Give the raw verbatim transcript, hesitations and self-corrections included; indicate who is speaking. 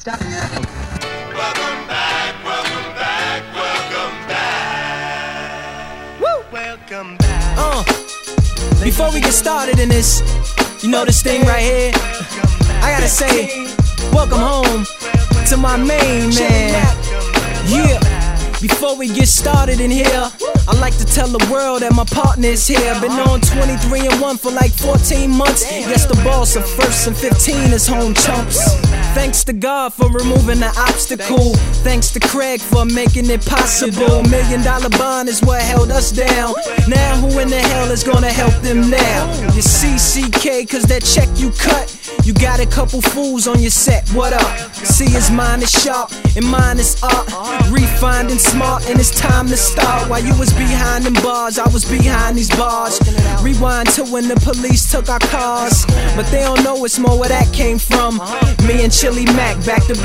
Speaker 1: stop.
Speaker 2: Welcome back, welcome back, welcome back.
Speaker 1: Woo!
Speaker 2: Welcome back.
Speaker 3: Uh, before we get started in this, you know this thing right here, I gotta say, welcome home to my main man. Yeah. Before we get started in here, I like to tell the world that my partner is here. Been on twenty-three and one for like fourteen months. Yes, the boss of first and fifteen is home chumps. Thanks to God for removing the obstacle. Thanks to Craig for making it possible. Million dollar bond is what held us down. Now who in the hell is gonna help them now? You see C K cause that check you cut. You got a couple fools on your set, what up? See his mind is sharp and mine is art. Refined and smart and it's time to start. While you was behind them bars, I was behind these bars. Rewind to when the police took our cars. But they don't know it's more where that came from. Me and Chili Mac back to